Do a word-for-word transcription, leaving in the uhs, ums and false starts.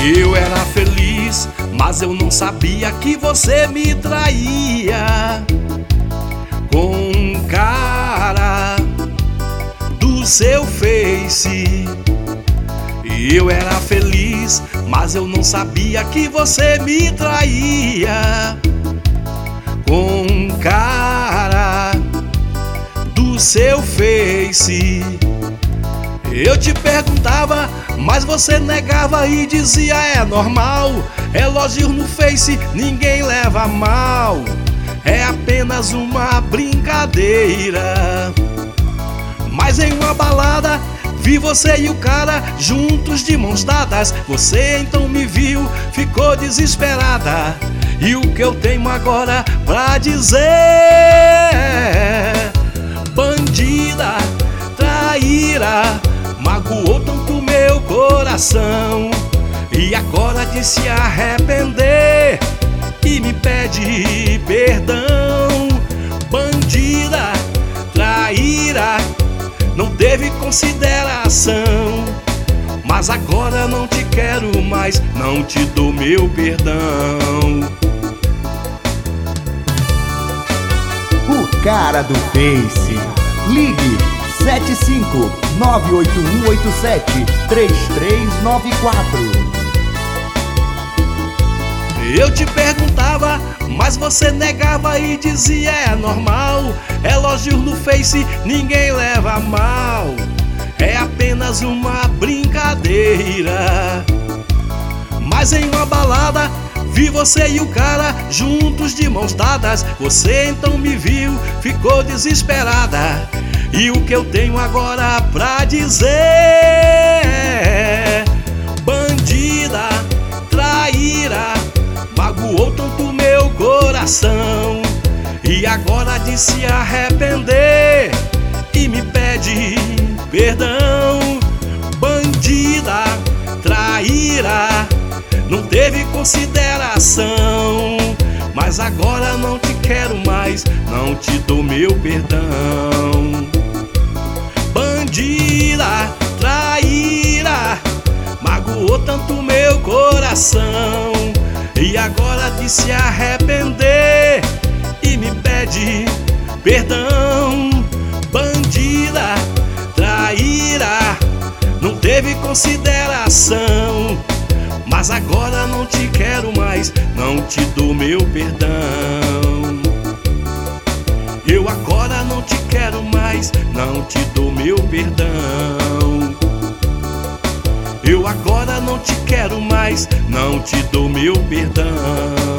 Eu era feliz, mas eu não sabia que você me traía com um cara do seu Face. Eu era feliz, mas eu não sabia que você me traía com um cara do seu Face. Eu te perguntava, mas você negava e dizia é normal. Elogios no Face ninguém leva a mal, é apenas uma brincadeira. Mas em uma balada vi você e o cara juntos de mãos dadas. Você então me viu, ficou desesperada. E o que eu tenho agora pra dizer? Bandida, traíra, magoou tanto meu coração, e agora de se arrepender e me pede perdão. Bandida, traíra, não teve consideração, mas agora não te quero mais, não te dou meu perdão. O cara do Face. Ligue sete cinco nove oito um oito sete três três nove quatro. Eu te perguntava, mas você negava e dizia é normal. Elogios no Face ninguém leva a mal, é apenas uma brincadeira. Mas em uma balada vi você e o cara juntos de mãos dadas. Você então me viu, ficou desesperada. E o que eu tenho agora pra dizer? Bandida, traíra, magoou tanto meu coração, e agora de se arrepender e me pede perdão. Bandida, traíra, não teve consideração, mas agora não te quero mais, não te dou meu perdão. Bandida, traíra, magoou tanto meu coração, e agora de se arrepender e me pede perdão. Bandida, traíra, não teve consideração, mas agora não te quero mais, não te dou meu perdão. Eu agora não te quero mais, não te dou meu perdão. Eu agora não te quero mais, não te dou meu perdão.